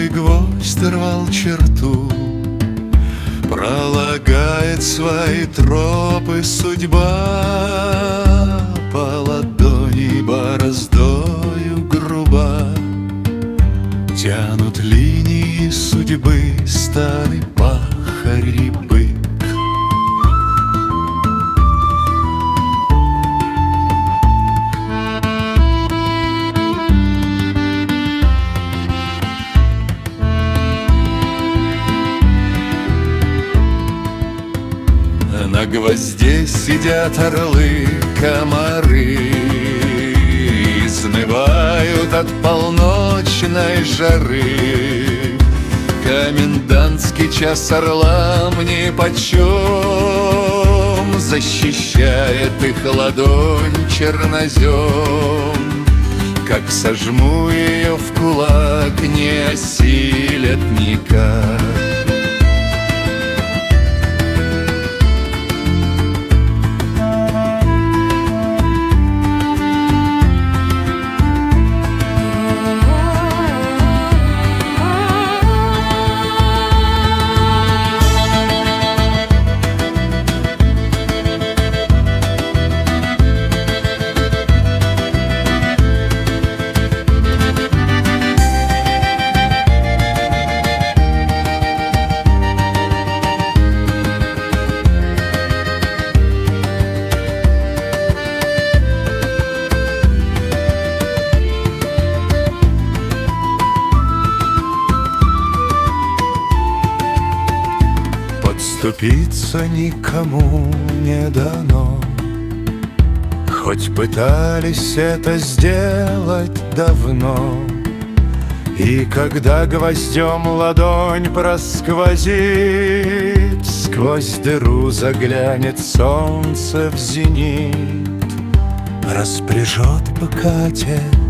каждый гвоздь рвал черту, пролагает свои тропы судьба, по ладони бороздою груба тянут линии судьбы старый пахарь и бык. На гвозде сидят орлы, комары, изнывают от полночной жары. Комендантский час орлам нипочем, защищает их ладонь чернозем. Как сожму ее в кулак, не осилят никак. Отступиться никому не дано, хоть пытались это сделать давно. И когда гвоздем ладонь просквозит, сквозь дыру заглянет солнце в зенит, распряжет быка отец